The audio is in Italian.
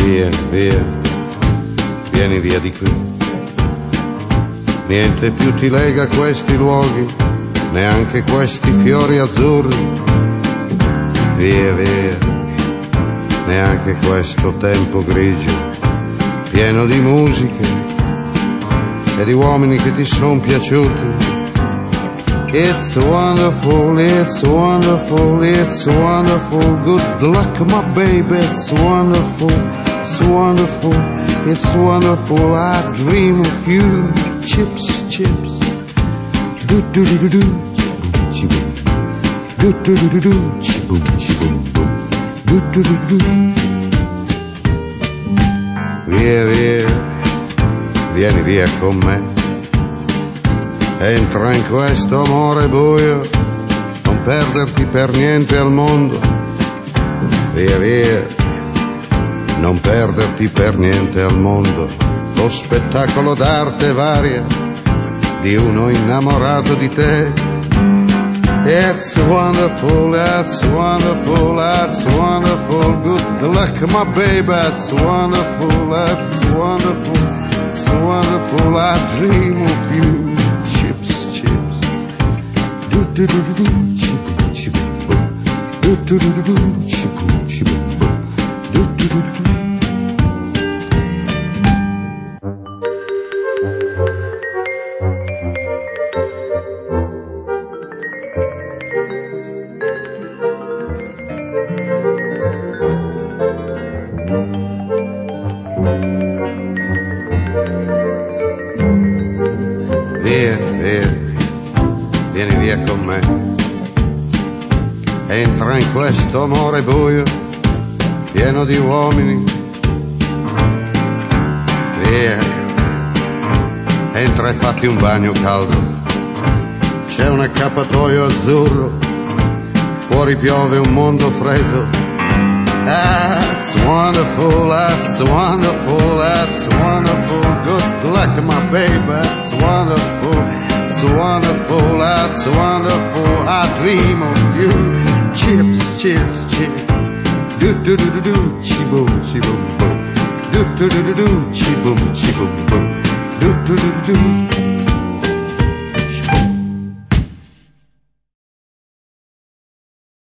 Via, via, vieni via di qui. Niente più ti lega a questi luoghi, neanche questi fiori azzurri. Via, via, neanche questo tempo grigio, pieno di musiche e di uomini che ti son piaciuti. It's wonderful, it's wonderful, it's wonderful. Good luck, my baby, it's wonderful, it's wonderful, it's wonderful. I dream of you. Chips, chips. Do do do do do. Chiboom. Do do do do do. Chiboom, chiboom, boom. Do do do do. Via, via, vieni via con me. Entra in questo amore buio, non perderti per niente al mondo. Via, via, non perderti per niente al mondo. Lo spettacolo d'arte varia di uno innamorato di te. It's wonderful, that's wonderful, that's wonderful. Good luck, my baby, that's wonderful, that's wonderful, it's wonderful. I dream of you. Chips, chips. Do do do do do. Chiboom, chiboom, boom. Do do do do do. Chiboom, chiboom, boom. Do do do do do. Via, via, vieni via con me. Entra in questo amore buio, pieno di uomini. Via, entra e fatti un bagno caldo. C'è un accappatoio azzurro, fuori piove un mondo freddo. That's wonderful, that's wonderful, that's wonderful. Good luck, my baby, that's wonderful, it's wonderful, that's wonderful. I dream of you. Chips, chips, chips. Do do do do do. Chiboom, chiboom, boom. Do do do do do. Chiboom, chiboom, boom. Do do do do do.